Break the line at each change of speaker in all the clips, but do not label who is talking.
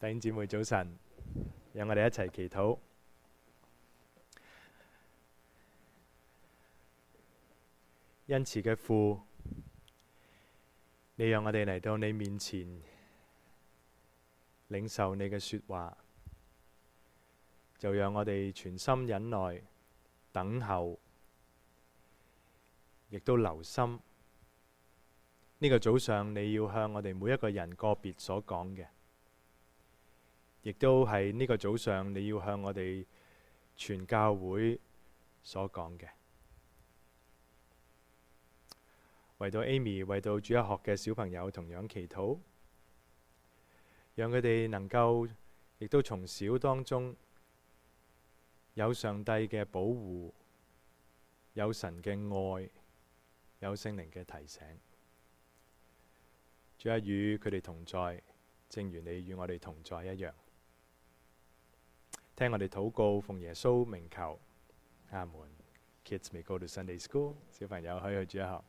弟兄姊妹早晨，讓我哋一齊祈禱。恩慈嘅父，你讓我哋嚟到你面前，領受你嘅說話，就讓我哋全心忍耐，等候，亦都留心。呢個早上你要向我哋每一個人個別所講嘅，亦都係呢個早上你要向我哋全教會所講嘅。為到 Amy， 為到主日學嘅小朋友同樣祈禱，讓佢哋能夠亦都從小當中有上帝嘅保護，有神嘅愛，有聖靈嘅提醒。主啊，與佢哋同在，正如你與我哋同在一樣。聽我哋禱告，奉耶穌名求，阿門。Kids may go to Sunday school， 小朋友可以去主日學。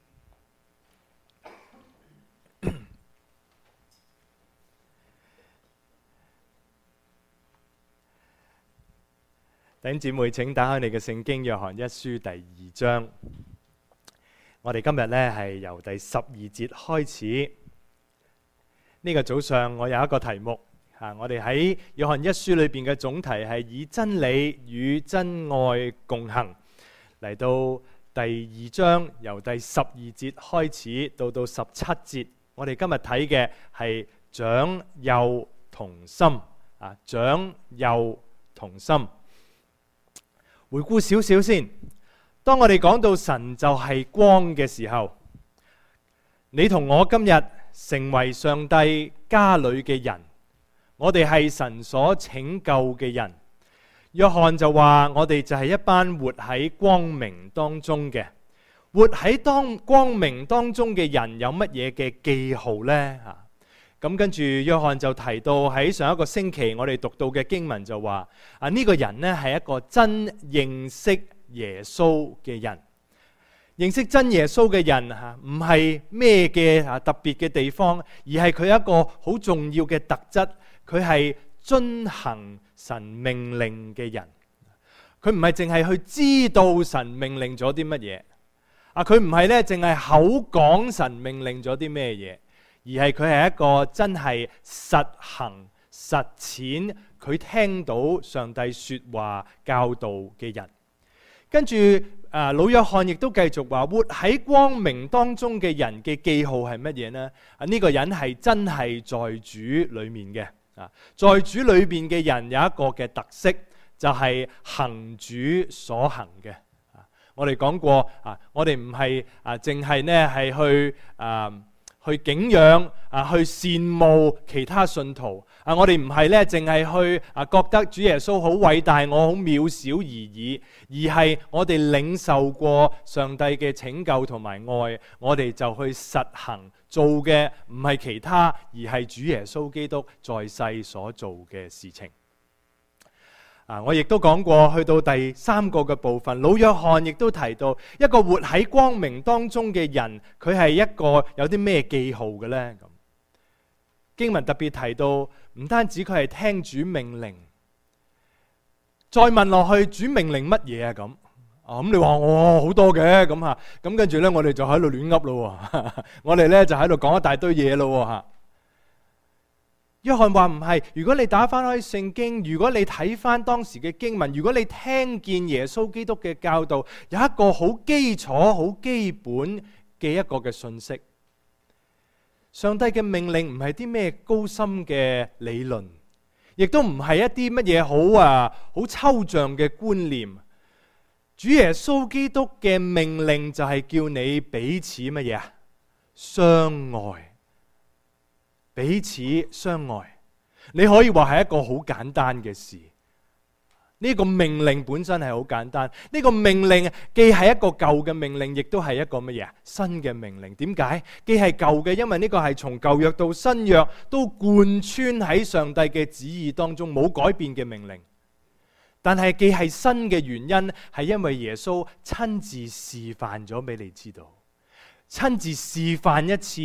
弟兄姊妹，請打開你嘅聖經《約翰一書》第2章。我哋今日呢係由第12節開始。呢個早上我有一個題目，我哋喺《約翰一書》裏邊嘅總題係以真理與真愛共行。嚟到第2章，由第12節開始到17節，我哋今日睇嘅係長幼同心。長幼同心。回顧少少先，當我哋講到神就係光嘅時候，你同我今日成為上帝家裏嘅人，我哋係神所拯救嘅人。約翰就話我哋就係一班活喺光明當中嘅，活喺光明當中嘅人有乜嘢嘅記號呢？咁跟住約翰就提到喺上一個星期我哋讀到嘅經文就話呢個人呢係一個真認識耶穌嘅人。認識真耶穌嘅人唔係咩嘅特別嘅地方，而係佢一個好重要嘅特質，佢係遵行神命令嘅人。佢唔係淨係去知道神命令咗啲乜嘢，佢唔係咧淨係口講神命令咗啲咩嘢，而係佢係一個真係實行實踐佢聽到上帝說話教導嘅人。跟住老約翰亦都繼續話，活喺光明當中嘅人嘅記號係乜嘢呢？呢個人係真係在主裏面嘅。在主裏面嘅人有一個嘅特色，就係行主所行嘅。我哋講過，我哋唔係淨係呢係去敬仰去羨慕其他信徒。我哋唔係咧淨係去覺得主耶穌好偉大，我好渺小而已，而係我哋領受過上帝嘅拯救同埋愛，我哋就去實行做嘅唔係其他，而係主耶穌基督在世所做嘅事情。我亦都講過，去到第3個嘅部分，老約翰亦都提到一個活喺光明當中嘅人，佢係一個有啲咩記號嘅呢？咁經文特別提到，唔單止佢係聽主命令，再問落去主命令乜嘢啊？咁你話我好多嘅咁跟住呢，我哋就喺度亂噏咯，我哋呢就喺度講一大堆嘢咯。約翰話唔係，如果你打翻開聖經，如果你睇翻當時嘅經文，如果你聽見耶穌基督嘅教導，有一個好基礎、好基本嘅一個嘅信息。上帝嘅命令唔係啲咩高深嘅理論，亦都唔係一啲乜嘢好抽象嘅觀念。主耶穌基督嘅命令就係叫你彼此乜嘢啊？相愛。彼此相愛，你可以話係一個好簡單嘅事。呢個命令本身係好簡單。呢個命令既係一個舊嘅命令，亦都係一個乜嘢啊？新嘅命令。點解？既係舊嘅，因為呢個係從舊約到新約都貫穿喺上帝嘅旨意當中，冇改變嘅命令。但係既係新嘅原因，係因為耶穌親自示範咗俾你知道，親自示範一次。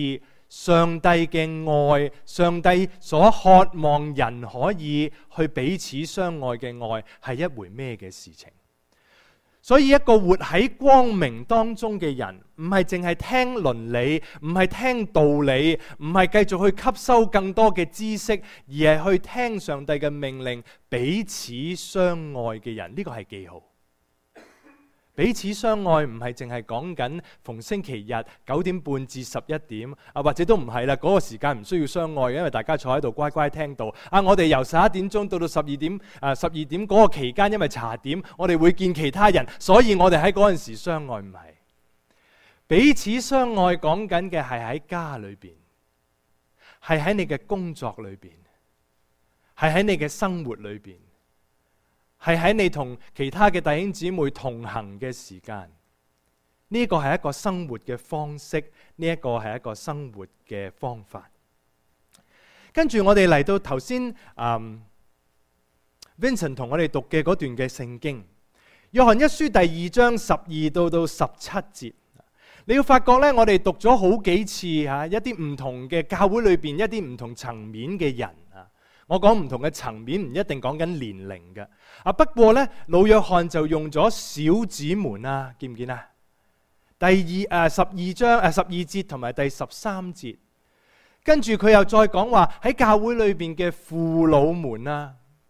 上帝嘅愛，上帝所渴望人可以去彼此相愛嘅愛係一回咩嘅事情。所以一個活喺光明當中嘅人，唔係淨係聽倫理，唔係聽道理，唔係繼續去吸收更多嘅知識，而係去聽上帝嘅命令，彼此相愛嘅人，呢個係記號。彼此相愛唔係淨係講緊逢星期日9點半至11點，或者都唔係啦，嗰個時間唔需要相愛，因為大家坐喺度乖乖聽道。我哋由11點鐘到12點，12點嗰個期間，因為茶點，我哋會見其他人，所以我哋喺嗰陣時相愛。唔係，彼此相愛講緊嘅係喺家裏邊，係喺你嘅工作裏邊，係喺你嘅生活裏邊，係喺你同其他嘅弟兄姊妹同行嘅時間。呢個係一個生活嘅方式，呢一個係一個生活嘅方法。跟住我哋嚟到頭先Vincent 同我哋讀嘅嗰段嘅聖經，約翰一書第2章12到17節。你要發覺呢，我哋讀咗好幾次一啲唔同嘅教會裏邊一啲唔同層面嘅人。我講唔同嘅層面，唔一定講緊年齡嘅。不過呢，老約翰就用咗小子們啊，見唔見啊？12章12節同埋第13節，跟住佢又再講話喺教會裏邊嘅父老們啊，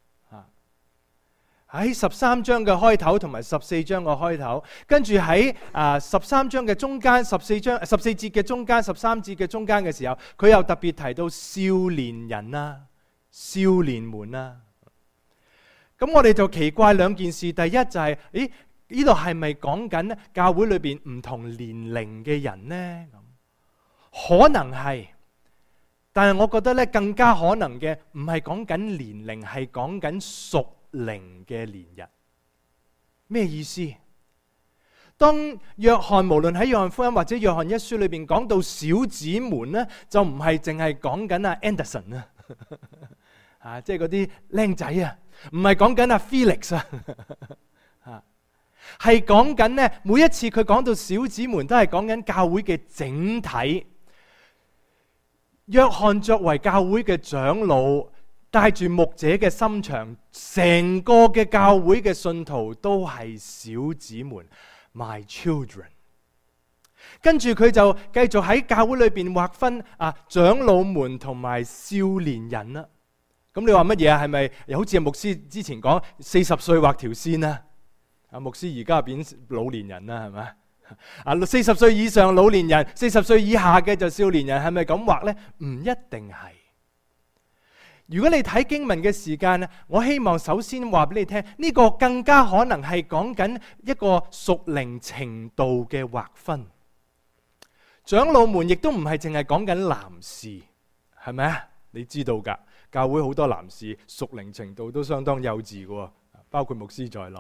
喺13章嘅開頭同埋14章嘅開頭，跟住喺13章嘅中間14節嘅中間13節嘅中間嘅時候，佢又特別提到少年人啊。少年們啊，咁我哋就奇怪兩件事。第一就係，呢度係咪講緊教會裏邊唔同年齡嘅人呢？可能係，但係我覺得咧更加可能嘅唔係講緊年齡，係講緊屬靈嘅年日。咩意思？當約翰無論喺約翰福音或者約翰一書裏邊講到小子們呢，就唔係淨係講緊阿 Anderson 啊，即係嗰啲僆仔啊，唔係講緊阿 Felix 啊，係講緊呢，每一次佢講到小子們，都係講緊教會嘅整體。約翰作為教會嘅長老，帶住牧者嘅心腸，成個嘅教會嘅信徒都係小子們 ，My children。跟住佢就繼續喺教會裏邊劃分長老們同埋少年人啦。咁你話乜嘢啊？係咪好似牧師之前講40歲畫條線啊？牧師而家變老年人啦，係咪？40歲以上老年人，40歲以下嘅就少年人，係咪咁畫呢？唔一定係。如果你睇經文嘅時間，我希望首先話俾你聽，呢個更加可能係講緊一個屬靈程度嘅劃分。長老們亦都唔係淨係講緊男士，係咪啊？你知道㗎。教會好多男士屬靈程度都相當幼稚嘅，包括牧師在內。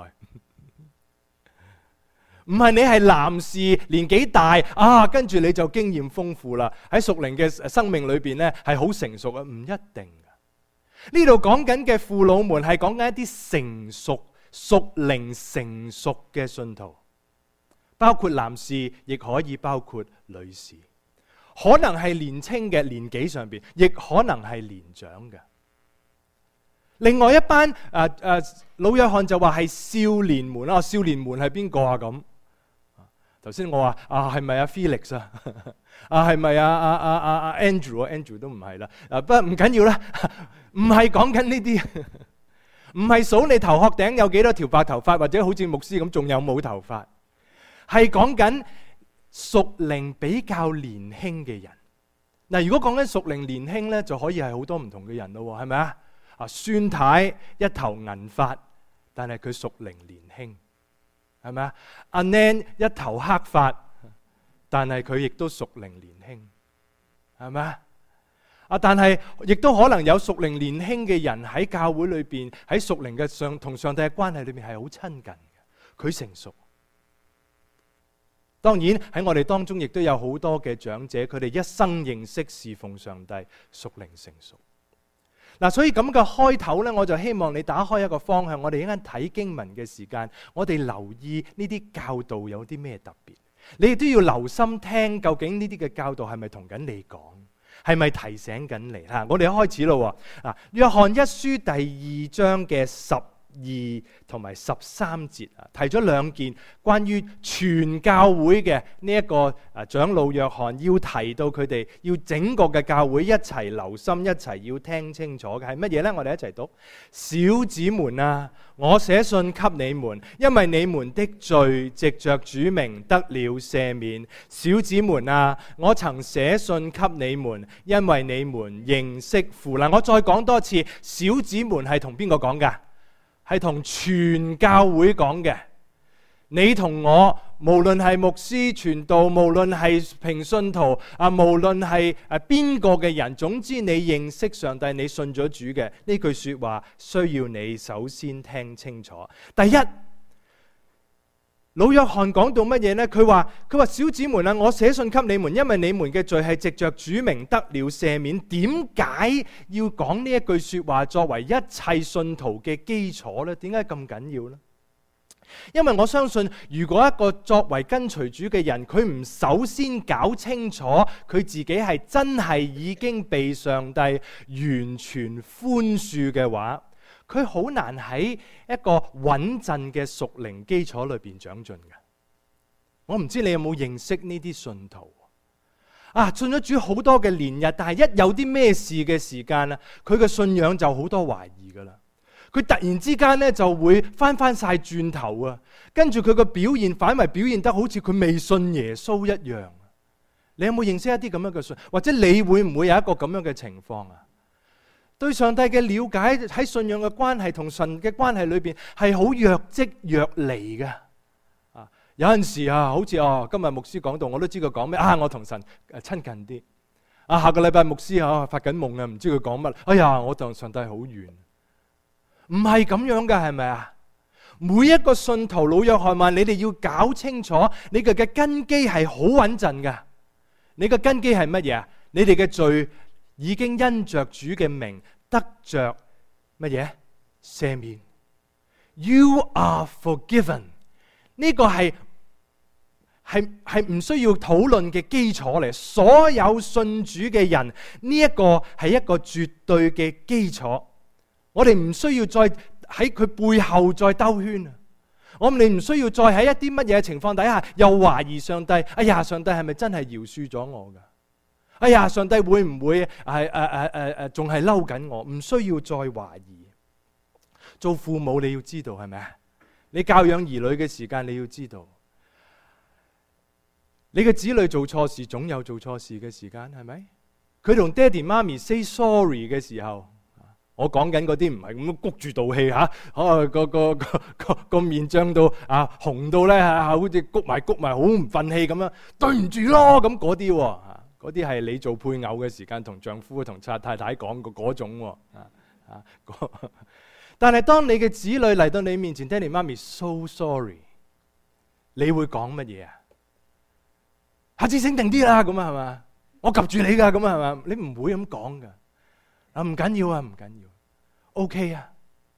唔係你係男士年紀大跟住你就經驗豐富啦，喺屬靈嘅生命裏邊呢係好成熟啊，唔一定嘅。呢度講緊嘅父老們係講緊一啲成熟屬靈成熟嘅信徒，包括男士，亦可以包括女士。可能係年青嘅年紀上邊，亦可能係年長嘅。另外一班老約翰就話係少年們啦。少年們係邊個啊？咁頭先我話係咪阿 Felix 啊？係咪阿 Andrew 都唔係啦。不過唔緊要啦，唔係講緊呢啲，唔係數你頭殼頂有幾多條白頭髮，或者好似牧師咁仲有冇頭髮，係講緊屬靈比較年輕嘅人。嗱，如果講緊屬靈年輕呢，就可以係好多唔同嘅人咯，係咪啊？孫太一頭銀髮，但係佢屬靈年輕，係咪啊？阿 Nan 一頭黑髮，但係佢亦都屬靈年輕，係咪啊？但係亦都可能有屬靈年輕嘅人喺教會裏邊，喺屬靈嘅同上帝嘅關係裏邊係好親近嘅，佢成熟。當然喺我哋當中亦都有好多嘅長者，佢哋一生認識侍奉上帝，屬靈成熟。所以咁嘅開頭呢，我就希望你打開一個方向，我哋一陣睇經文嘅時間，我哋留意呢啲教導有啲咩特別。 你亦都要留心聽，究竟呢啲嘅教導係咪同緊你講，係咪提醒緊你？我哋一開始咯，約翰一書第2章嘅12同埋13節提咗2件關於全教會嘅呢一個長老約翰要提到佢哋要整個嘅教會一齊留心，一齊要聽清楚嘅係乜嘢呢？我哋一齊讀：小子們啊，我寫信給你們，因為你們的罪藉着主名得了赦免。小子們啊，我曾寫信給你們，因為你們認識父。我再講多次，小子們係同邊個講㗎？係同全教會講嘅。你同我，無論係牧師傳道，無論係平信徒無論係邊個嘅人，總之你認識上帝，你信咗主嘅，呢句說話需要你首先聽清楚。第一，老約翰講到乜嘢呢？佢話小子們啊，我寫信給你們，因為你們嘅罪係藉着主名得了赦免。點解要講呢一句說話作為一切信徒嘅基礎呢？點解咁緊要呢？因為我相信，如果一個作為跟隨主嘅人，佢唔首先搞清楚佢自己係真係已經被上帝完全寬恕嘅話，佢好難喺一個穩陣嘅屬靈基礎裏邊長進嘅。我唔知你有冇認識呢啲信徒信咗主好多嘅年日，但係一有啲咩事嘅時間佢嘅信仰就好多懷疑噶啦。佢突然之間咧就會翻晒轉頭跟住佢個表現反為表現得好似佢未信耶穌一樣。你有冇認識一啲咁樣嘅信？或者你會唔會有一個咁樣嘅情況對上帝嘅了解喺信仰嘅關係同神嘅關係裏邊係好若即若離嘅。有陣時好似今日牧師講道，我都知佢講咩我同神親近啲。下個禮拜牧師發緊夢唔知佢講乜。哎呀，我同上帝好遠。唔係咁樣嘅，係咪啊？每一個信徒，老約翰話你哋要搞清楚，你哋嘅根基係好穩陣嘅。你嘅根基係乜嘢？你哋嘅罪已經因着主嘅名得着乜嘢？赦免。You are forgiven。呢個係唔需要討論嘅基礎嚟。所有信主嘅人，呢一個係一個絕對嘅基礎。我哋唔需要再喺佢背後再兜圈。我哋唔需要再喺一啲乜嘢情況底下又懷疑上帝。哎呀，上帝係咪真係饒恕咗我噶？哎呀，上帝會唔會仲係嬲緊我？唔需要再懷疑。做父母你要知道，係咪啊？你教養兒女嘅時間你要知道，你嘅子女做錯事總有做錯事嘅時間，係咪？佢同爹哋媽咪 say sorry 嘅時候。我講緊嗰啲唔係咁谷住道氣個面脹到紅到咧好似谷埋好唔忿氣咁樣，對唔住咯咁嗰啲係你做配偶嘅時間同丈夫同太太講嘅嗰種但係當你嘅子女嚟到你面前，爹哋媽咪 so sorry， 你會講乜嘢啊？下次醒定啲啦，咁係嘛？我及住你噶，咁係嘛？你唔會咁講噶。唔緊要唔緊要 ，OK 啊，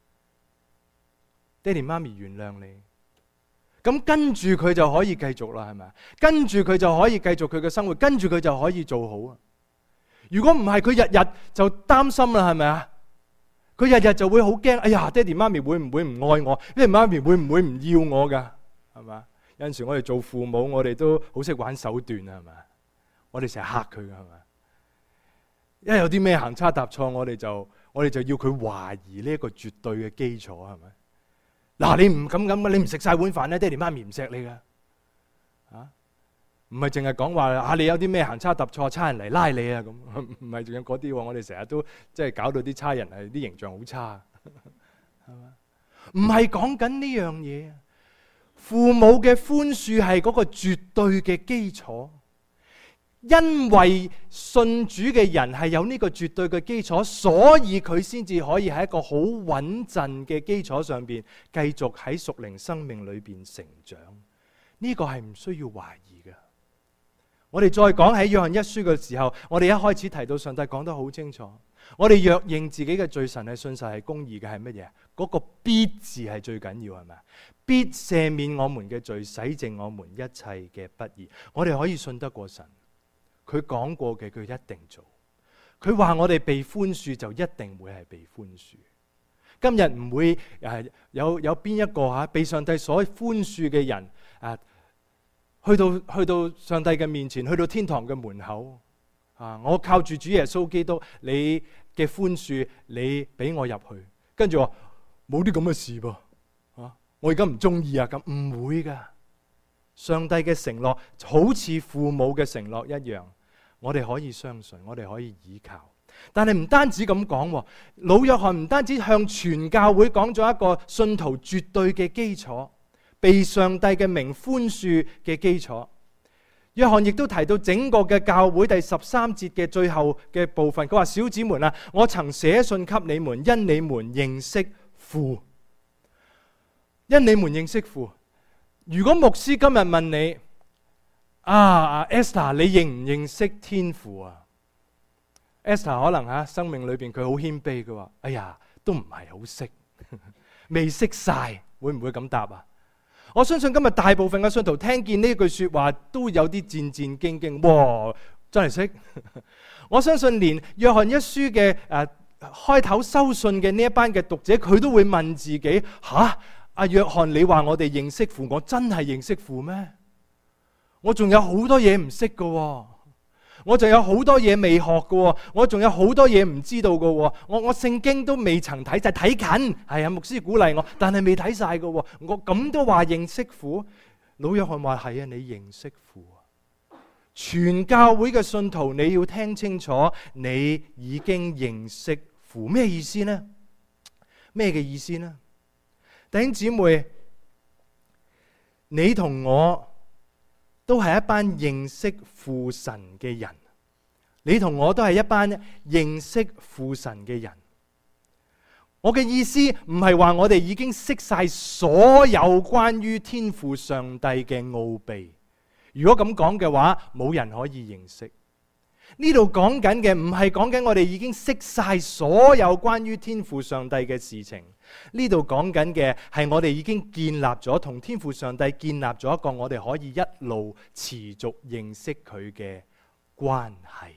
爹哋媽咪原諒你，咁跟住佢就可以繼續啦，係咪？跟住佢就可以繼續佢嘅生活，跟住佢就可以做好啊。如果唔係，佢日日就擔心啦，係咪啊？佢日日就會好驚，哎呀，爹哋媽咪會唔會唔愛我？爹哋媽咪會唔會唔要我噶？係嘛？有陣時我哋做父母，我哋都好識玩手段啊，係咪？我哋成日嚇佢噶，係咪？一有啲咩行差踏錯，我哋就要佢懷疑呢一個絕對嘅基礎，係咪？嗱，你唔咁，你唔食晒碗飯咧，爹哋媽咪唔錫你噶，唔係淨係講話你有啲咩行差踏錯，差人嚟拉你啊咁，唔係仲有嗰啲，我哋成日都即係搞到啲差人係啲形象好差，係嘛？唔係講緊呢樣嘢，父母嘅寬恕係嗰個絕對嘅基礎。因為信主嘅人係有呢個絕對嘅基礎，所以佢先至可以喺一個好穩陣嘅基礎上邊繼續喺屬靈生命裏邊成長。呢個係唔需要懷疑嘅。我哋再講喺約翰一書嘅時候，我哋一開始提到上帝講得好清楚，我哋若認自己嘅罪，神係信實係公義嘅，係乜嘢？嗰個必字係最緊要，係咪？ 必赦免我們嘅罪，洗淨我們一切嘅不義。我哋可以信得過神，佢講過嘅佢一定做。佢話我哋被寬恕就一定會係被寬恕。今日唔會有邊一個被上帝所寬恕嘅人去到上帝嘅面前，去到天堂嘅門口我靠住主耶穌基督你嘅寬恕，你俾我入去，跟住話冇啲咁嘅事噃我而家唔中意啊，咁唔會噶。上帝嘅承諾好似父母嘅承諾一樣，我哋可以相信，我哋可以依靠。但係唔單止咁講，老約翰唔單止向全教會講咗一個信徒絕對嘅基礎，被上帝嘅名寬恕嘅基礎。約翰亦都提到整個嘅教會第13節嘅最後嘅部分，佢話：小子們啊，我曾寫信給你們，因你們認識父。因你們認識父。如果牧師今日問你Esther 你認唔認識天父啊？ Esther 可能生命裏邊佢好謙卑，佢話：哎呀，都唔係好識，未識晒，會唔會咁答啊？我相信今日大部分嘅信徒聽見呢句說話都有啲戰戰兢兢。哇，真係識！我相信連約翰一書嘅開頭收信嘅呢一班嘅讀者，佢都會問自己：阿約翰，你話我哋認識父，我真係認識父咩？我仲有好多嘢唔識㗎，我仲有好多嘢未學㗎，我仲有好多嘢唔知道㗎，我聖經都未曾睇晒，睇緊，係啊，牧師鼓勵我，但係未睇晒㗎，我咁都話認識父？老約翰話：係啊，你認識父啊！全教會嘅信徒，你要聽清楚，你已經認識父。咩意思呢？咩嘅意思呢？弟兄姊妹，你同我都係一班認識父神嘅人，你同我都係一班認識父神嘅人。我嘅意思唔係話我哋已經識晒所有關於天父上帝嘅奧秘。如果咁講嘅話，冇人可以認識。呢度講緊嘅唔係講緊我哋已經識晒所有關於天父上帝嘅事情。呢度講緊嘅係我哋已經建立咗同天父上帝建立咗一個我哋可以一路持續認識佢嘅關係。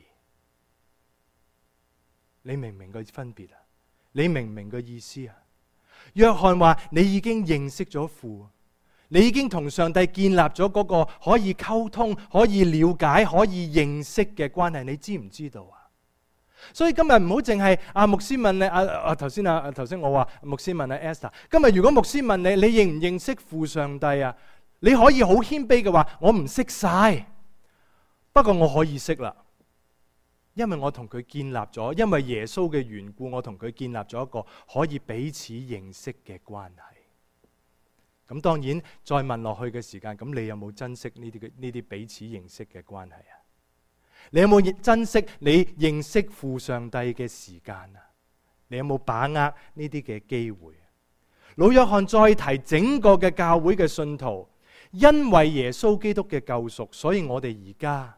你明唔明個分別啊？你明唔明個意思啊？約翰話你已經認識咗父，你已經同上帝建立咗嗰個可以溝通、可以了解、可以認識嘅關係，你知唔知道啊？所以今日唔好淨係牧師問你頭先我話牧師問Esther， 今日如果牧師問你，你認唔認識父上帝啊？你可以好謙卑嘅話，我唔識晒，不過我可以識啦，因為我同佢建立咗，因為耶穌嘅緣故，我同佢建立咗一個可以彼此認識嘅關係。咁當然再問落去嘅時間，咁你有冇珍惜呢啲彼此認識嘅關係啊？你有冇珍惜你認識父上帝嘅時間啊？你有冇把握呢啲嘅機會？老約翰再提整個嘅教會嘅信徒，因為耶穌基督嘅救贖，所以我哋而家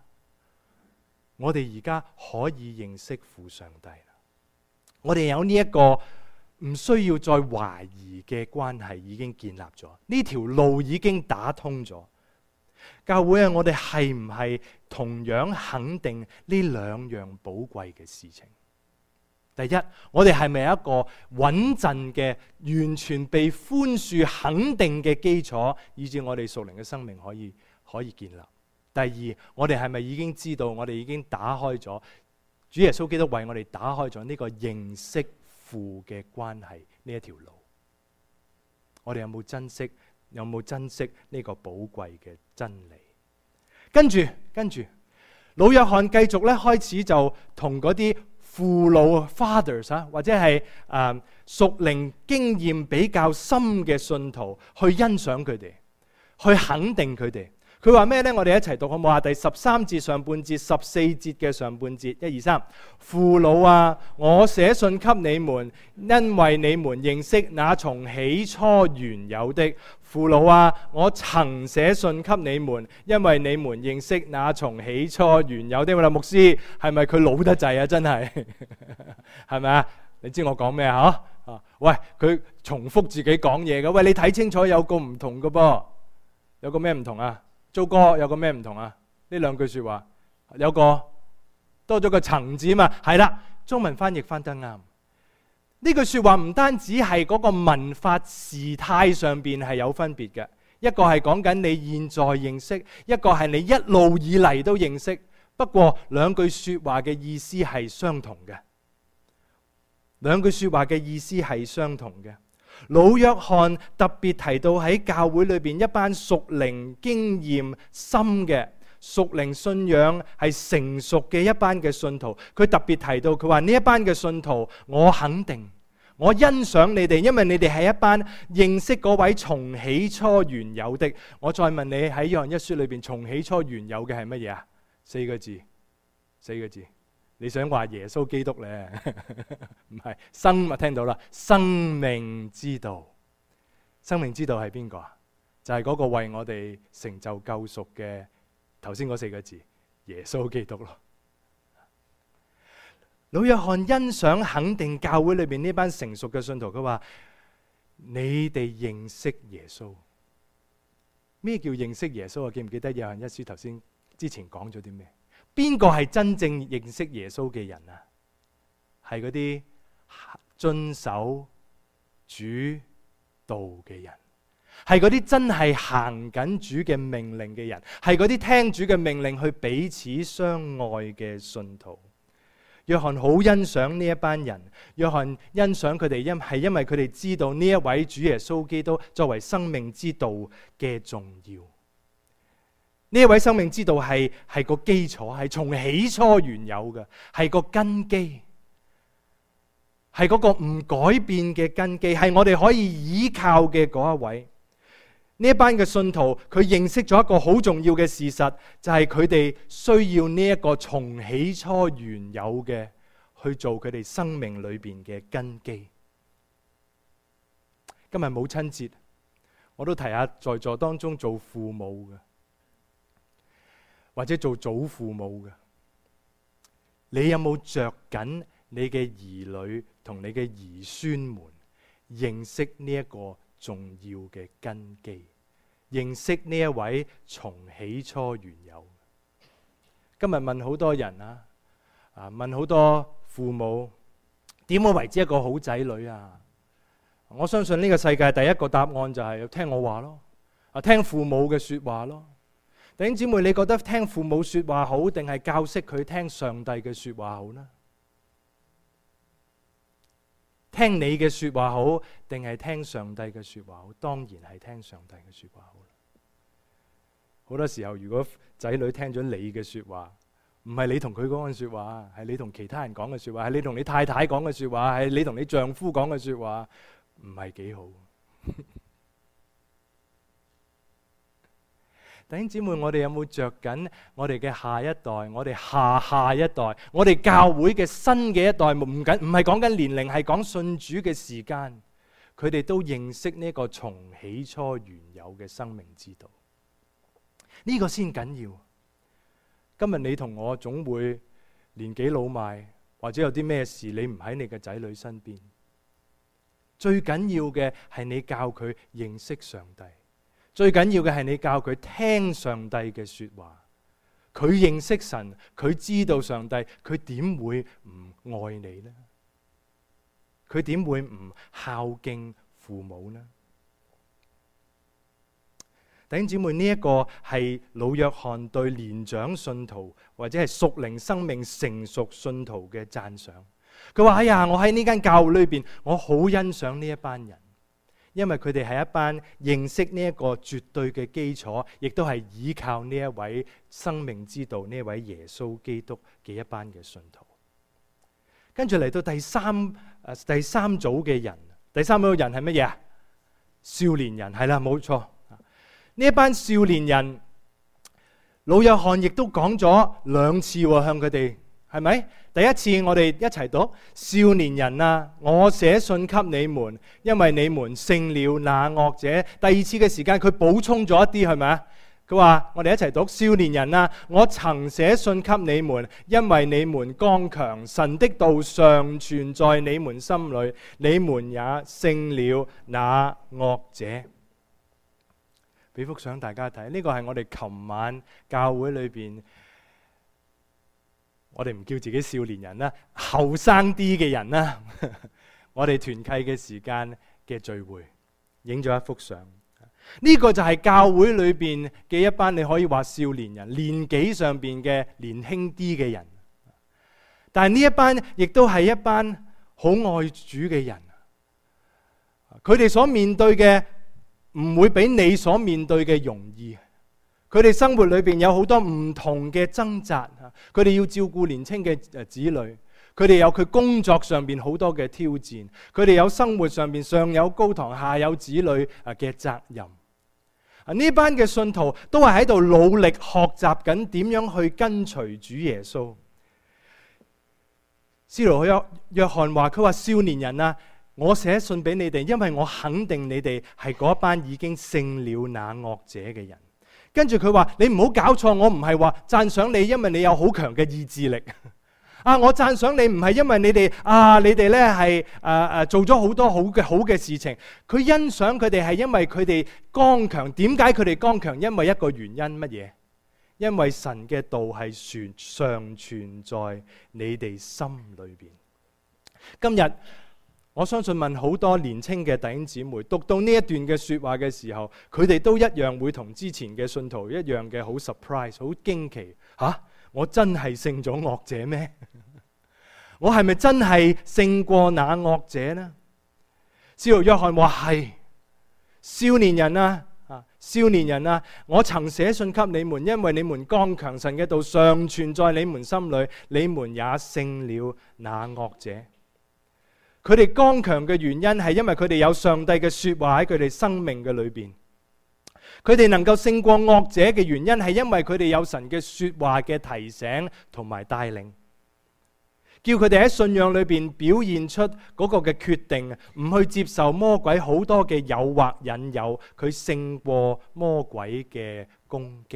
可以認識父上帝啦。我哋有呢一個唔需要再懷疑嘅關係已經建立咗，呢條路已經打通咗。教會啊，我哋係唔係同樣肯定呢兩樣寶貴嘅事情？第一，我哋係咪一個穩陣嘅、完全被寬恕肯定嘅基礎，以致我哋屬靈嘅生命可以建立？第二，我哋係咪已經知道，我哋已經打開咗主耶穌基督為我哋打開咗呢個認識父嘅關係呢一條路？我哋有冇珍惜？有冇珍惜呢個寶貴嘅真理？跟住，老約翰繼續咧，開始就同嗰啲父老 fathers 或者係屬靈經驗比較深嘅信徒去欣賞佢哋，去肯定佢哋。佢話咩呢？我哋一齊讀好唔好啊？第13節上半節，14節嘅上半節，1、2、3。父老啊，我寫信給你們，因為你們認識那從起初原有的。父老啊，我曾寫信給你們，因為你們認識那從起初原有的。牧師係咪佢老得滯啊？真係係咪啊？你知我講咩啊？ 喂，佢重複自己講嘢嘅。喂，你睇清楚有個唔同嘅噃，有個咩唔同啊？糟哥有個咩唔同啊？呢兩句說話有個多咗個層次嘛。係啦，中文翻譯翻得啱。呢句說話唔單止係嗰個文法時態上邊係有分別嘅，一個係講緊你現在認識，一個係你一路以嚟都認識。不過兩句說話嘅意思係相同嘅，兩句說話嘅意思係相同嘅。老約翰特別提到喺教會裏邊一班屬靈經驗深嘅、屬靈信仰係成熟嘅一班嘅信徒，佢特別提到，佢話呢一班嘅信徒，我肯定，我欣賞你哋，因為你哋係一班認識嗰位從起初原有的。我再問你，喺約翰一書裏邊，從起初原有嘅係乜嘢啊？四個字。你想話耶穌基督咧？唔係，生聽到啦，生命之道。生命之道係邊個啊？就係嗰個為我哋成就救贖嘅頭先嗰四個字，耶穌基督咯。老約翰欣賞肯定教會裏邊呢班成熟嘅信徒，佢話你哋認識耶穌。咩叫認識耶穌啊？記唔記得約翰一書頭先之前講咗啲咩？邊個係真正認識耶穌嘅人啊？係嗰啲遵守主道嘅人，係嗰啲真係行緊主嘅命令嘅人，係嗰啲聽主嘅命令去彼此相愛嘅信徒。約翰好欣賞呢一班人，約翰欣賞佢哋，因為佢哋知道呢一位主耶穌基督作為生命之道嘅重要。呢一位生命之道係個基礎，係從起初原有嘅，係個根基，係嗰個唔改變嘅根基，係我哋可以依靠嘅嗰一位。呢一班嘅信徒，佢認識咗一個好重要嘅事實，就係佢哋需要呢一個從起初原有嘅去做佢哋生命裏邊嘅根基。今日母親節，我都提下在座當中做父母嘅，或者做祖父母嘅，你有冇着緊你嘅兒女同你嘅兒孫們認識呢一個重要嘅根基，認識呢一位從起初原有？今日問好多人問好多父母，點會為之一個好仔女啊？我相信呢個世界第一個答案就係聽我話咯，聽父母嘅說話咯。弟兄姊妹，你覺得聽父母說話好，定係教識佢聽上帝嘅說話好呢？聽你嘅說話好，定係聽上帝嘅說話好？當然係聽上帝嘅說話好啦。好多時候，如果仔女聽咗你嘅說話，唔係你同佢講嘅說話，係你同其他人講嘅說話，係你同你太太講嘅說話，係你同你丈夫講嘅說話，唔係幾好。弟兄姊妹，我哋有冇着緊我哋嘅下一代，我哋下一代，我哋教會嘅新嘅一代，唔係講緊年齡，係講信主嘅時間，佢哋都認識呢個從起初原有嘅生命之道，呢個先緊要。今日你同我總會年紀老邁，或者有啲咩事你唔喺你嘅仔女身邊，最緊要嘅係你教佢認識上帝。最緊要嘅係你教佢聽上帝嘅說話，佢認識神，佢知道上帝，佢點會唔愛你呢？佢點會唔孝敬父母呢？弟兄姊妹，呢一個係老約翰對年長信徒或者係屬靈生命成熟信徒嘅讚賞。佢話：哎呀，我喺呢間教會裏邊，我好欣賞呢一班人。因為佢哋係一班認識呢一個絕對嘅基礎，亦都係依靠呢一位生命之道，呢一位耶穌基督嘅一班嘅信徒。跟住嚟到第三組嘅人，第三組嘅人係乜嘢啊？少年人，係啦，冇錯。呢一班少年人，老約翰亦都講咗兩次向佢哋。係咪？第一次我哋一齊讀，少年人啊，我寫信給你們，因為你們勝了那惡者。第二次嘅時間佢補充咗一啲，係咪啊？ 佢話我哋一齊讀，少年人啊，我曾寫信給你們，因為你們剛強，神的道常存在你們心裏，你們也勝了那惡者。俾幅相大家睇，呢個係我哋琴晚教會裏邊，我哋唔叫自己少年人啦，後生啲嘅人啦，我哋團契嘅時間嘅聚會，影咗一幅相。呢個就係教會裏邊嘅一班，你可以話少年人，年紀上邊嘅年輕啲嘅人。但係呢一班亦都係一班好愛主嘅人。佢哋所面對嘅唔會比你所面對嘅容易。佢哋生活裏邊有好多唔同嘅掙扎。佢哋要照顧年輕嘅子女，佢哋有佢工作上邊好多嘅挑戰，佢哋有生活上邊上有高堂下有子女嘅責任。呢班嘅信徒都係喺度努力學習緊點樣去跟隨主耶穌。使徒約翰話：佢話少年人啊，我寫信俾你哋，因為我肯定你哋係嗰班已經勝了那惡者嘅人。跟住佢話：你唔好搞錯，我唔係話讚賞你，因為你有好強嘅意志力。我讚賞你唔係因為你哋咧係做咗好多好嘅事情。佢欣賞佢哋係因為佢哋剛強。點解佢哋剛強？因為一個原因，乜嘢？因為神嘅道係常存在你哋心裏邊。今日我相信問好多年輕嘅弟兄姊妹，讀到呢一段嘅說話嘅時候，佢哋都一樣會同之前嘅信徒一樣嘅好 surprise， 好驚奇。我真係勝咗惡者咩？我係咪真係勝過那惡者呢？使徒約翰話係，少年人啊，少年人啊，我曾寫信給你們，因為你們剛強，神嘅道常存在你們心裏，你們也勝了那惡者。佢哋剛強嘅原因係因為佢哋有上帝嘅說話喺佢哋生命嘅裏邊。佢哋能夠勝過惡者嘅原因係因為佢哋有神嘅說話嘅提醒同埋帶領，叫佢哋喺信仰裏邊表現出嗰個嘅決定，唔去接受魔鬼好多嘅誘惑引誘，佢勝過魔鬼嘅攻擊。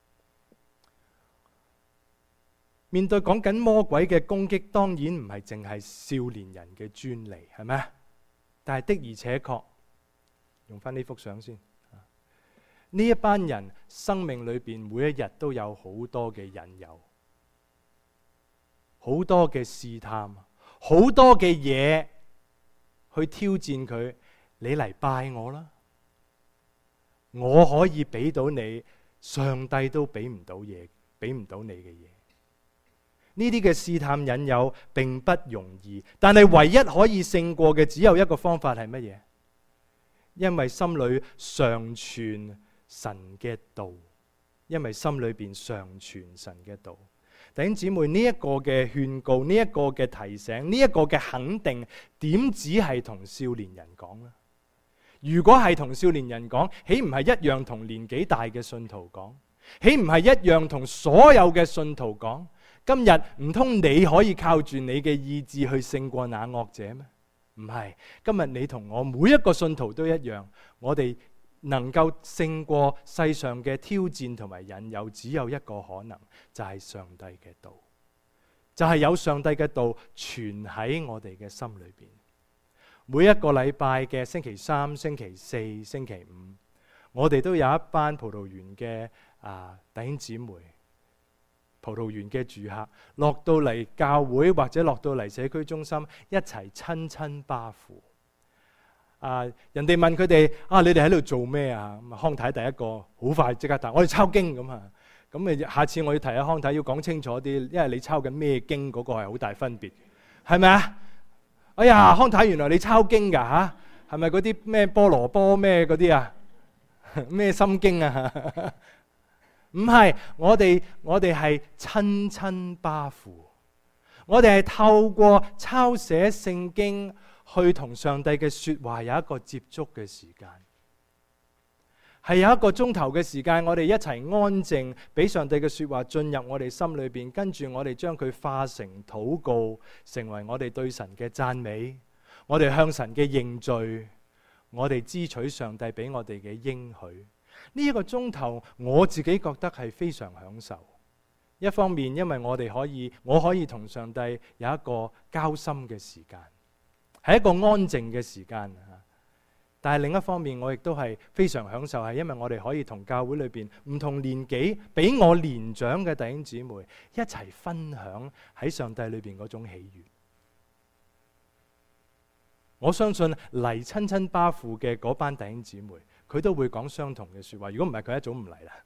面對講緊魔鬼嘅攻擊，當然唔係淨係少年人嘅專利，係咪？但係的而且確，用翻呢幅相先。呢一班人生命裏邊每一日都有好多嘅引誘，好多嘅試探，好多嘅嘢去挑戰佢。你嚟拜我啦，我可以俾到你，上帝都俾唔到嘢，俾唔到你嘅嘢。呢啲嘅試探引誘並不容易，但係唯一可以勝過嘅只有一個方法係乜嘢？因為心裏常存神嘅道，因為心裏邊常存神嘅道。弟兄姊妹，呢一個嘅勸告，呢一個嘅提醒，呢一個嘅肯定，點只係同少年人講呢？如果係同少年人講，豈唔係一樣同年紀大嘅信徒講？豈唔係一樣同所有嘅信徒講？今日唔通你可以靠住你嘅意志去勝過那惡者咩？唔係，今日你同我每一個信徒都一樣，我哋能夠勝過世上嘅挑戰同埋引誘，只有一個可能，就係上帝嘅道，就係有上帝嘅道存喺我哋嘅心裏邊。每一個禮拜嘅星期三、星期四、星期五，我哋都有一班葡萄園嘅弟兄姊妹，葡萄園嘅住客落到嚟教會或者落到嚟社區中心，一齊親親巴父。人哋問佢哋你哋喺度做咩啊？康太第一個好快即刻答：我哋抄經咁啊！咁下次我要提下康太，要講清楚啲，因為你抄緊咩經嗰個係好大分別，係咪啊？哎呀，康太，原來你抄經噶吓，係咪嗰啲咩菠蘿波咩嗰啲啊？咩心經啊？唔係，我哋係親親巴父，我哋係透過抄寫聖經去同上帝嘅說話有一個接觸嘅時間，係有一個鐘頭嘅時間，我哋一齊安靜，俾上帝嘅說話進入我哋心裏邊，跟住我哋將佢化成禱告，成為我哋對神嘅讚美，我哋向神嘅認罪，我哋支取上帝俾我哋嘅應許。 呢一個鐘頭，我自己覺得係非常享受。一方面，因為我可以同上帝有一個交心嘅時間，係一個安靜嘅時間。但係另一方面，我亦都係非常享受，係因為我哋可以同教會裏邊唔同年紀、比我年長嘅弟兄姊妹一齊分享喺上帝裏邊嗰種喜悅。我相信嚟親親巴父嘅嗰班弟兄姊妹，佢都會講相同嘅說話。如果唔係，佢一早唔嚟啦。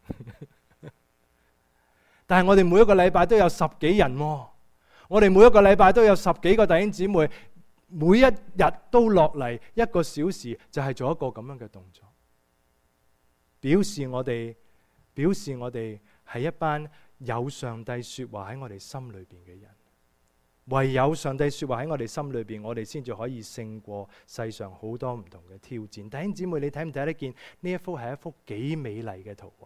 但係我哋每一個禮拜都有10幾人，我哋每一個禮拜都有10幾個弟兄姊妹，每一日都落嚟1個小時，就係做一個咁樣嘅動作，表示我哋係一班有上帝說話喺我哋心裏邊嘅人。唯有上帝說話喺我哋心裏邊，我哋先至可以勝過世上好多唔同嘅挑戰。弟兄姊妹，你睇唔睇得見呢一幅係一幅幾美麗嘅圖畫？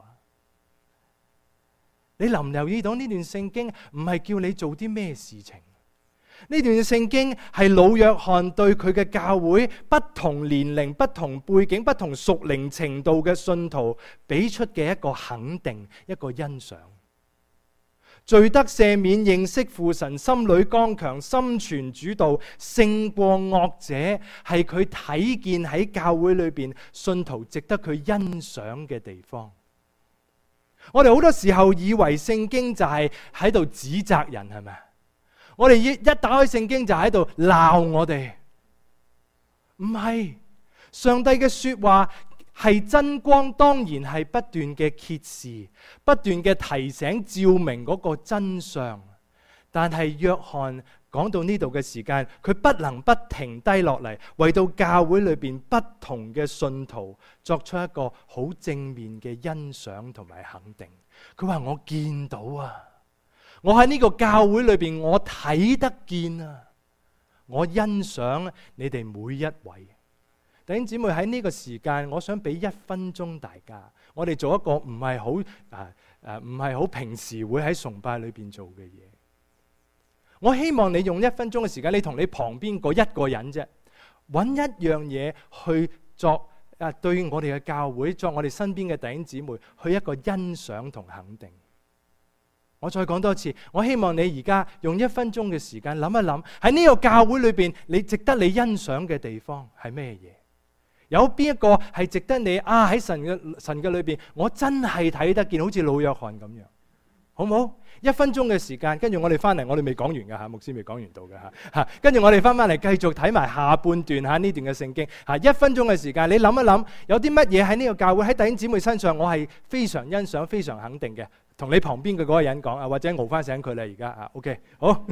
你留唔留意到呢段聖經唔係叫你做啲咩事情？呢段聖經係老約翰對佢嘅教會不同年齡、不同背景、不同屬靈程度嘅信徒俾出嘅一個肯定、一個欣賞。罪得赦免、認識父神、心裏剛強、心存主道、勝過惡者，係佢睇見喺教會裏邊信徒值得佢欣賞嘅地方。我哋好多時候以為聖經就係喺度指責人，係咪？我哋一打開聖經就喺度鬧我哋，唔係。上帝嘅說話係真光，當然係不斷嘅揭示，不斷嘅提醒、照明嗰個真相。但係約翰講到呢度嘅時間，佢不能不停低落嚟，為到教會裏邊不同嘅信徒作出一個好正面嘅欣賞同埋肯定。佢話：我見到啊，我喺呢個教會裏邊，我睇得見啊，我欣賞你哋每一位。弟兄姊妹，喺呢個時間，我想俾1分鐘大家，我哋做一個唔係好平時會喺崇拜裏邊做嘅嘢。我希望你用1分鐘嘅時間，你同你旁邊嗰一個人啫，揾一樣嘢去作對我哋嘅教會，作我哋身邊嘅弟兄姊妹，去一個欣賞同肯定。我再講多次，我希望你而家用1分鐘嘅時間諗一諗，喺呢個教會裏邊，你值得你欣賞嘅地方係咩嘢？有邊一個係值得你喺神嘅裏邊，我真係睇得見，好似老約翰咁樣，好唔好？1分鐘嘅時間，跟住我哋翻嚟，我哋未講完噶吓，牧師未講完到嘅吓，跟住我哋翻嚟繼續睇埋下半段吓，呢段嘅聖經吓。1分鐘嘅時間，你諗一諗，有啲乜嘢喺呢個教會喺弟兄姊妹身上，我係非常欣賞、非常肯定嘅，同你旁邊嘅嗰個人講或者熬翻醒佢啦，而家OK， 好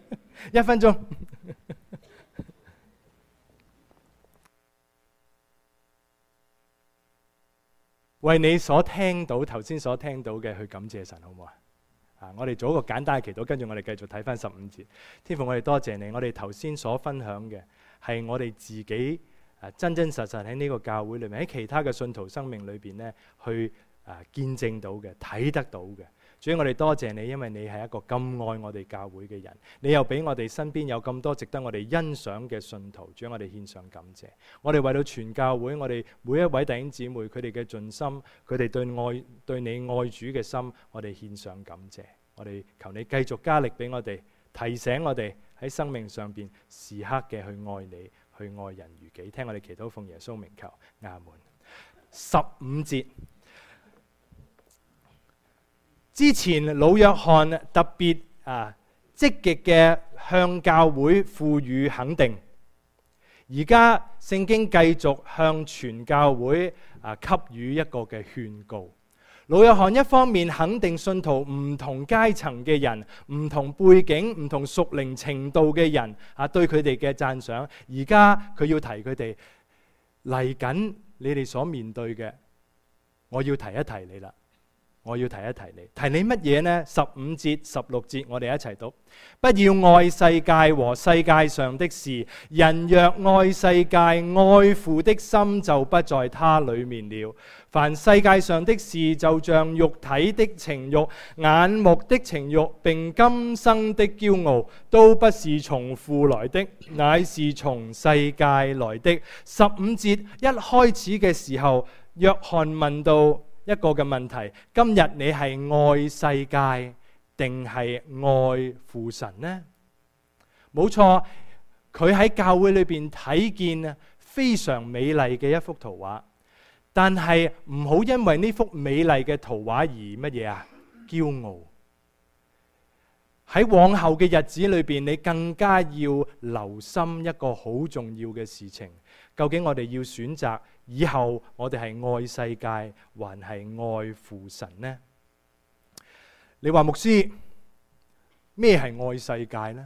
，1分鐘。為你所聽到頭先所聽到嘅去感謝神，好唔好啊？我哋做一個簡單嘅祈禱，跟住我哋繼續睇翻15節。天父，我哋多謝你，我哋頭先所分享嘅係我哋自己真真實實喺呢個教會裏面，喺其他嘅信徒生命裏邊呢，去見證到嘅、睇得到嘅。主，我哋多謝你，因為你係一個咁愛我哋教會嘅人，你又俾我哋身邊有咁多值得我哋欣賞嘅信徒。主，我哋獻上感謝。我哋為到全教會，我哋每一位弟兄姊妹，佢哋嘅盡心，佢哋對你愛主嘅心，我哋獻上感謝。我哋求你繼續加力俾我哋，提醒我哋喺生命上邊時刻嘅去愛你，去愛人如己。聽我哋祈禱奉耶穌名求，阿門。15節。之前老約翰特別積極嘅向教會賦予肯定，而家聖經繼續向全教會給予一個嘅勸告。老約翰一方面肯定信徒唔同階層嘅人、唔同背景、唔同屬靈程度嘅人對佢哋嘅讚賞，而家佢要提佢哋嚟緊你哋所面對嘅，我要提一提你啦。我要提一提你，提你乜嘢呢？15節、16節，我哋一齊讀。不要愛世界和世界上的事，人若愛世界，愛父的心就不在他裏面了。凡世界上的事，就像肉體的情慾、眼目的情慾，並今生的驕傲，都不是從父來的，乃是從世界來的。15節一開始嘅時候， 約翰問到一個嘅問題：今日你係愛世界定係愛父神呢？冇錯，佢喺教會裏邊睇見非常美麗嘅一幅圖畫，但係唔好因為呢幅美麗嘅圖畫而乜嘢啊？驕傲。喺往後嘅日子裏邊，你更加要留心一個好重要嘅事情。究竟我哋要選擇以後我哋係愛世界還係愛父神呢？你話牧師，咩係愛世界呢？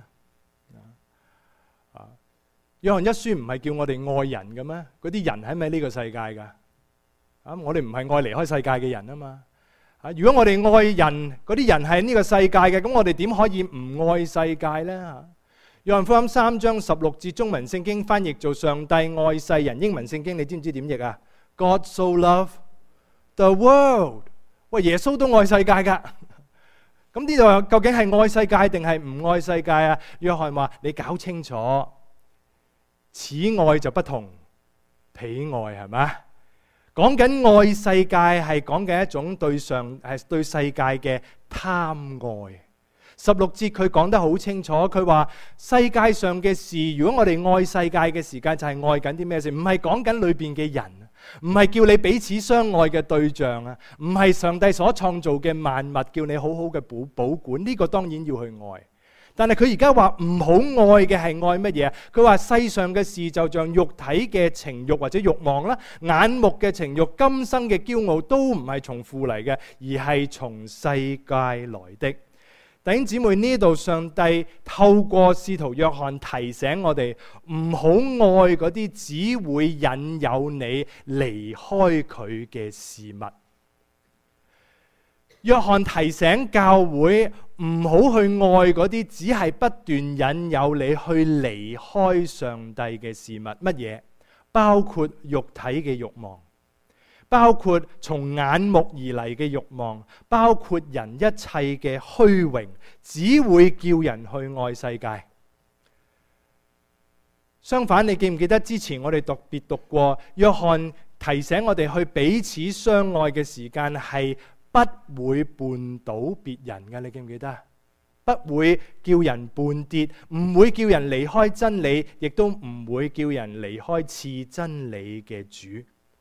約翰一書唔係叫我哋愛人嘅咩？嗰啲人喺咪呢個世界噶？我哋唔係愛離開世界嘅人啊嘛。如果我哋愛人，嗰啲人係呢個世界嘅，咁我哋點可以唔愛世界呢？約翰福音3章16節，中文聖經翻譯做上帝愛世人，英文聖經你知唔知點譯啊？ God so loved the world。 喂，耶穌都愛世界噶，咁呢度究竟係愛世界定係唔愛世界啊？約翰話你搞清楚，此愛就不同彼愛，係咪？講緊愛世界係講緊一種對世界嘅貪愛。16節佢講得好清楚，佢話世界上嘅事，如果我哋愛世界嘅時間，就係愛緊啲咩事？唔係講緊裏邊嘅人，唔係叫你彼此相愛嘅對象啊，唔係上帝所創造嘅萬物叫你好好嘅保管，呢個當然要去愛。但係佢而家話唔好愛嘅係愛乜嘢？佢話世上嘅事就像肉體嘅情慾或者慾望啦，眼目嘅情慾、今生嘅驕傲都唔係從父嚟嘅，而係從世界來的。弟兄姊妹，呢度上帝透過使徒約翰提醒我哋唔好愛嗰啲只會引誘你離開佢嘅事物。約翰提醒教會唔好去愛嗰啲只係不斷引誘你去離開上帝嘅事物。乜嘢？包括肉體嘅慾望，包括從眼目而嚟嘅慾望，包括人一切嘅虛榮，只會叫人去愛世界。相反，你記唔記得之前我哋特別讀過約翰提醒我哋去彼此相愛嘅時間係不會絆倒別人嘅？你記唔記得？不會叫人絆跌，唔會叫人離開真理，亦都唔會叫人離開賜真理嘅主。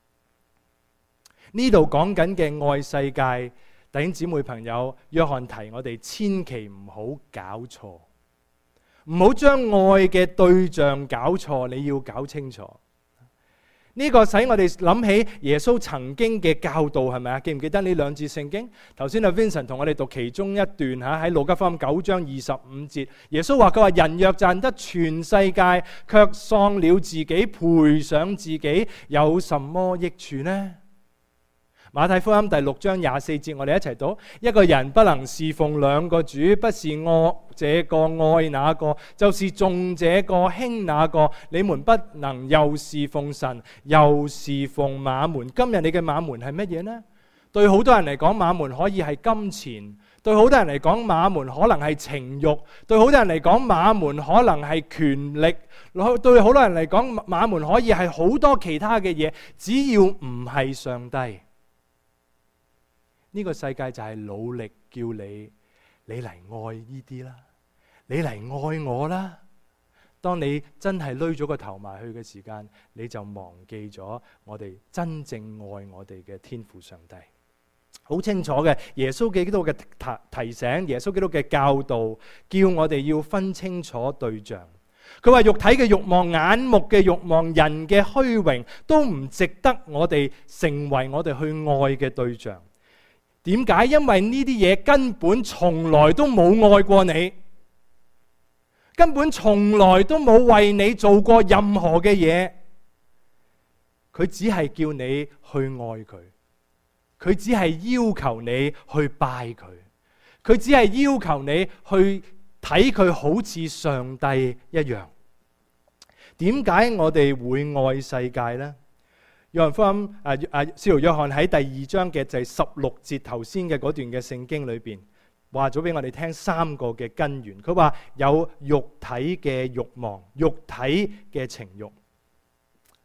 呢度講緊嘅愛世界，弟兄姊妹朋友，約翰提我哋千祈唔好搞錯，唔好將愛嘅對象搞錯，你要搞清楚。呢個使我哋諗起耶穌曾經嘅教導，係咪啊？記唔記得呢兩節聖經？頭先阿 Vincent 同我哋讀其中一段嚇，喺路加福音9章25節，耶穌話：佢話人若賺得全世界，卻喪了自己，賠上自己，有什麼益處呢？馬太福音第6章24節，我哋一齊讀：一個人不能侍奉兩個主，不是愛這個愛那個，就是重這個輕那個。你們不能又侍奉神，又侍奉馬門。今日你嘅馬門係乜嘢呢？對好多人嚟講，馬門可以係金錢；對好多人嚟講，馬門可能係情慾；對好多人嚟講，馬門可能係權力；對好多人嚟講，馬門可以係好多其他嘅嘢。只要唔係上帝，呢個世界就係努力叫你嚟愛呢啲啦，你嚟愛我啦。當你真係攏咗個頭埋去嘅時間，你就忘記咗我哋真正愛我哋嘅天父上帝。好清楚嘅，耶穌基督嘅提醒，耶穌基督嘅教導，叫我哋要分清楚對象。佢話肉體嘅慾望、眼目嘅慾望、人嘅虛榮，都唔值得我哋成為我哋去愛嘅對象。點解？因為呢啲嘢根本從來都冇愛過你，根本從來都冇為你做過任何嘅嘢。佢只係叫你去愛佢，佢只係要求你去拜佢，佢只係要求你去睇佢好似上帝一樣。點解我哋會愛世界呢？約翰福音使徒約翰喺第2章嘅就係16節頭先嘅嗰段嘅聖經裏邊，話咗俾我哋聽3個嘅根源。佢話有肉體嘅慾望、肉體嘅情慾。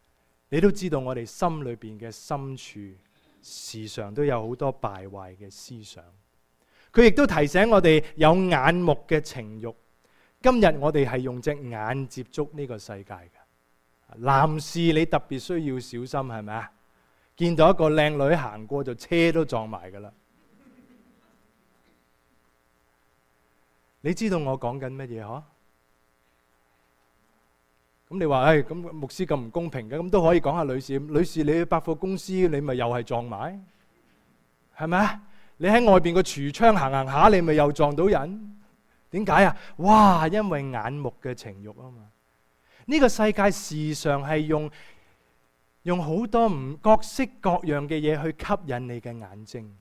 你都知道我哋心裏邊嘅深處，時常都有好多敗壞嘅思想。佢亦都提醒我哋有眼目嘅情慾。今日我哋係用隻眼接觸呢個世界嘅。男士你特別需要小心，係咪啊？見到一個靚女行過就車都撞埋噶啦。你知道我講緊乜嘢嗬？咁你話咁牧師咁唔公平嘅，咁都可以講下女士。女士你去百貨公司，你咪又係撞埋，係咪啊？你喺外邊個櫥窗行行下，你咪又撞到人。點解啊？哇！因為眼目嘅情慾啊嘛。呢個世界時常係用好多唔各式各樣嘅嘢去吸引你嘅眼睛。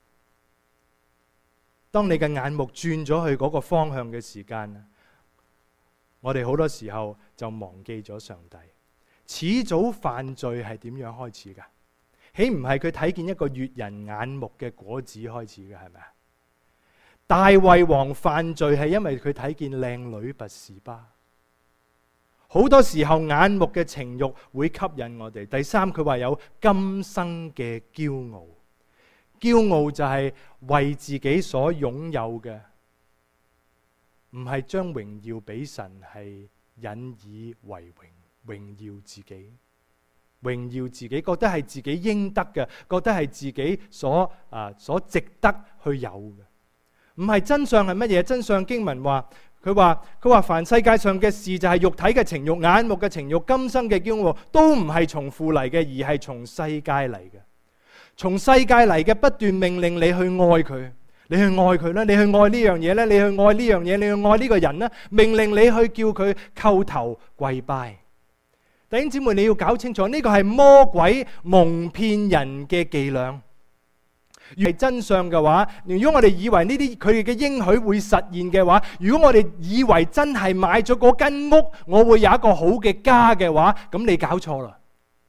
當你嘅眼目轉咗去嗰個方向嘅時間，我哋好多時候就忘記咗上帝。始祖犯罪係點樣開始噶？豈唔係佢睇見一個悅人眼目嘅果子開始嘅，係咪啊？大衛王犯罪係因為佢睇見靚女拔示巴。好多時候眼目嘅情慾會吸引我哋。第三，佢話有今生嘅驕傲。驕傲就係為自己所擁有嘅，唔係將榮耀俾神，係引以為榮，榮耀自己。榮耀自己，覺得係自己應得嘅，覺得係自己所值得去有嘅，唔係真相係乜嘢？真相經文話，佢話凡世界上嘅事就係肉體嘅情慾、眼目嘅情慾、今生嘅驕傲，都唔係從父嚟嘅，而係從世界嚟嘅。從世界嚟嘅不斷命令你去愛佢，你去愛佢啦，你去愛呢樣嘢咧，你去愛呢樣嘢，你去愛呢個人啦，命令你去叫佢叩頭跪拜。弟兄姊妹，你要搞清楚，呢個係魔鬼蒙騙人嘅伎倆。如果係真相嘅話，如果我哋以為呢啲佢哋嘅應許會實現嘅話，如果我哋以為真係買咗嗰間屋，我會有一個好嘅家嘅話，咁你搞錯啦。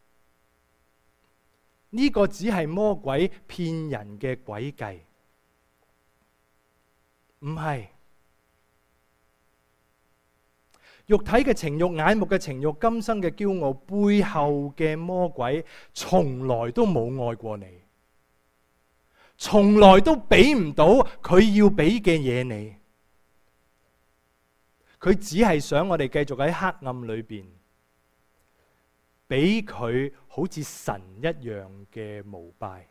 呢個只係魔鬼騙人嘅詭計，唔係。肉體嘅情慾、眼目嘅情慾、今生嘅驕傲，背後嘅魔鬼從來都冇愛過你，從來都俾唔到佢要俾嘅嘢你。佢只係想我哋繼續喺黑暗裏邊，俾佢好似神一樣嘅膜拜。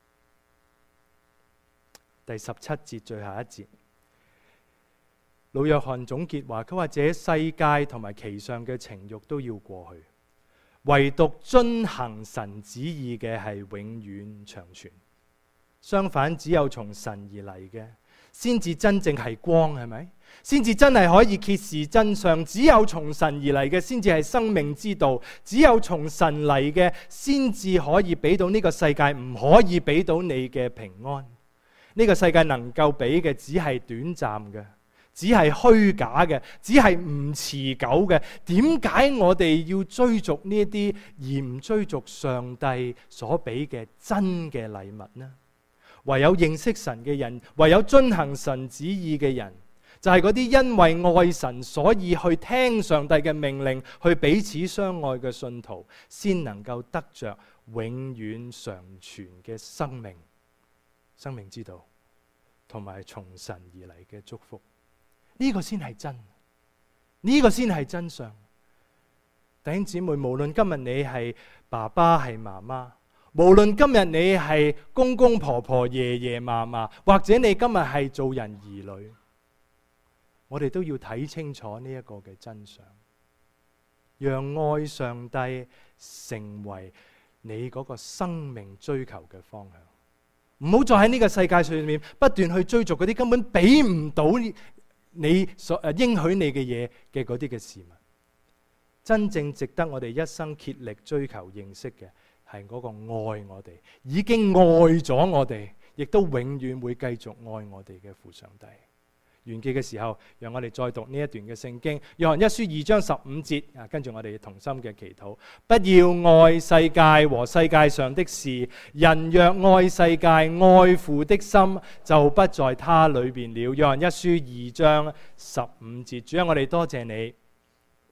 第17節最後一節，老約翰總結話，佢話這世界同埋其上嘅情慾都要過去，唯獨遵行神旨意嘅係永遠長存。相反，只有從神而嚟嘅，先至真正係光，係咪？先至真係可以揭示真相。只有從神而嚟嘅，先至係生命之道。只有從神嚟嘅，先至可以俾到呢個世界唔可以俾到你嘅平安。呢個世界能夠俾嘅，只係短暫嘅，只係虛假嘅，只係唔持久嘅。點解我哋要追逐呢啲，而唔追逐上帝所俾嘅真嘅禮物呢？唯有認識神嘅人，唯有遵行神旨意嘅人，就係嗰啲因為愛神所以去聽上帝嘅命令，去彼此相愛嘅信徒，先能夠得着永遠常存嘅生命、生命之道，同埋從神而嚟嘅祝福。呢個先係真，呢個先係真相。弟兄姊妹，無論今日你係爸爸係媽媽，無論今日你係公公婆婆、爺爺嫲嫲，或者你今日係做人兒女，我哋都要睇清楚呢一個嘅真相，讓愛上帝成為你嗰個生命追求嘅方向。唔好再喺呢個世界上面不斷去追逐嗰啲根本俾唔到你所應許你嘅嘢嘅嗰啲嘅事物。真正值得我哋一生竭力追求認識嘅，係嗰個愛我哋，已經愛咗我哋，亦都永遠會繼續愛我哋嘅父上帝。完結嘅時候，讓我哋再讀呢一段嘅聖經，約翰一書2章15節，跟住我哋同心嘅祈禱。不要愛世界和世界上的事，人若愛世界，愛父的心就不在他裏邊了。約翰一書2章15節，主啊，我哋多謝你。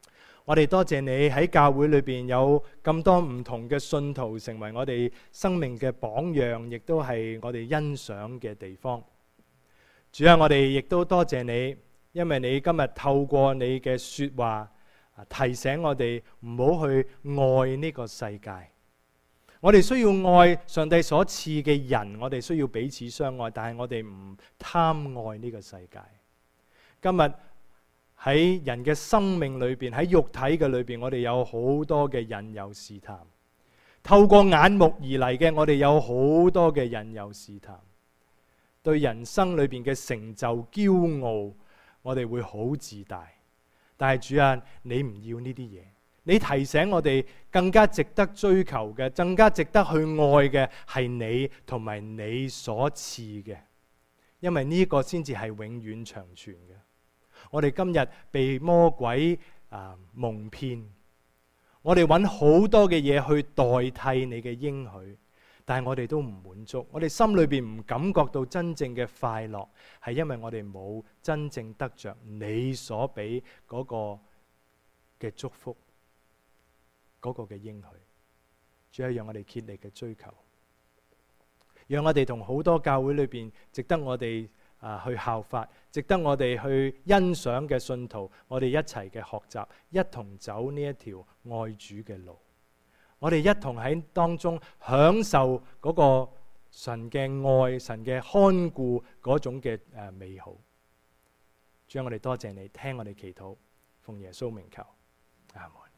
我哋多謝你喺教會裏邊有咁多唔同嘅信徒，成為我哋生命嘅榜樣，亦都係我哋欣賞嘅地方。主啊，我哋亦都多謝你，因為你今日透過你嘅說話提醒我哋唔好去愛呢個世界。我哋需要愛上帝所賜嘅人，我哋需要彼此相愛，但係我哋唔貪愛呢個世界。今日喺人嘅生命裏邊，喺肉體嘅裏邊，我哋有好多嘅引誘試探。透過眼目而嚟嘅，我哋有好多嘅引誘試探。對人生裏邊嘅成就驕傲，我哋會好自大。但係主啊，你唔要呢啲嘢，你提醒我哋更加值得追求嘅，更加值得去愛嘅係你同埋你所賜嘅，因為呢個先至係永遠長存嘅。我哋今日被魔鬼蒙騙，我哋揾好多嘅嘢去代替你嘅應許，但係我哋都唔滿足，我哋心裏邊唔感覺到真正嘅快樂，係因為我哋冇真正得着你所俾嗰個嘅祝福，嗰個嘅應許。主要讓我哋竭力嘅追求，讓我哋同好多教會裏邊值得我哋去效法，值得我哋去欣賞嘅信徒，我哋一齊嘅學習，一同走呢一條愛主嘅路。我哋一同喺當中享受嗰個神嘅愛、神嘅看顧嗰種嘅美好。主啊，我哋多謝你聽我哋祈禱，奉耶穌名求，阿門。